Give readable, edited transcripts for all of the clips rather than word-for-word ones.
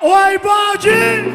Oi, Baldi!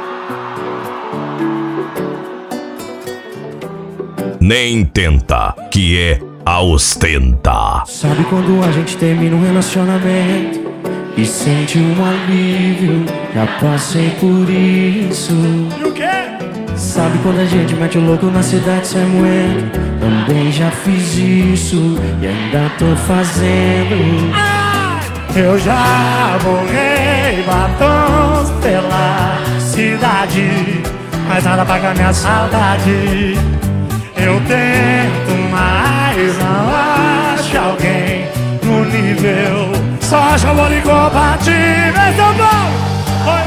Nem tenta, que é a ostenta. Sabe quando a gente termina um relacionamento e sente um alívio? Já passei por isso. E o quê? Sabe quando a gente mete o louco na cidade sem moeda? Também já fiz isso e ainda tô fazendo. Eu já borrei batons pela cidade, mas nada apaga minha saudade. Eu tento, mas não acho alguém no nível. Só acho amor incompatível. Esse é o bom! Oi,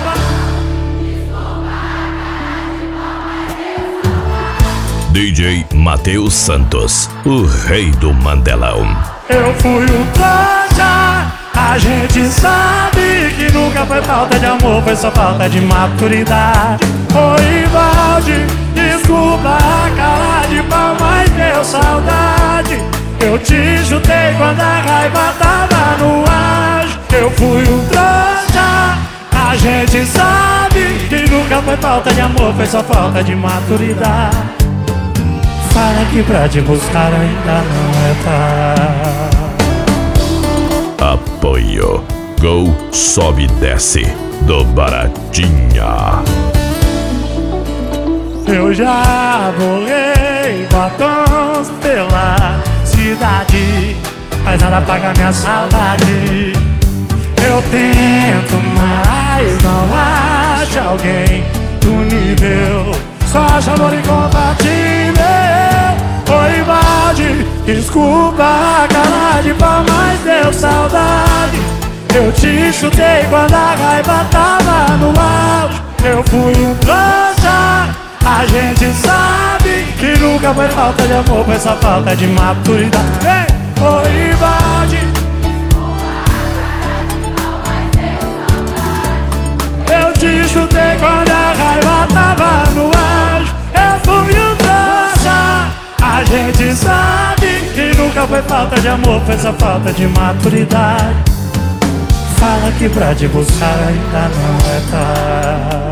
DJ Matheus Santos, o rei do Mandelão. eu fui um trouxa. A gente sabe que nunca foi falta de amor, foi só falta de maturidade. Oi, Valde, desculpa a cara de pau, mas deu saudade. Eu te chutei quando a raiva tava no ar. Eu fui um trouxa. A gente sabe que nunca foi falta de amor, foi só falta de maturidade. Fala que pra te buscar ainda não é tarde. Apoio Gol Sobe e Desce do Baratinha. Eu já borrei batons pela cidade, mas nada apaga minha saudade. Eu tento, mas não acho alguém do nível. Só acho amor incompatível. Oi, Valde, desculpa a cara de pau, mas deu saudade. Eu te chutei quando a raiva tava no auge. Eu fui um trouxa. A gente sabe que nunca foi falta de amor, foi só falta de maturidade. Ei, oi, Valde, eu te chutei quando a raiva tava no auge. Eu fui um trouxa. A gente sabe que nunca foi falta de amor, foi só falta de maturidade. Fala que pra te buscar ainda não é tarde.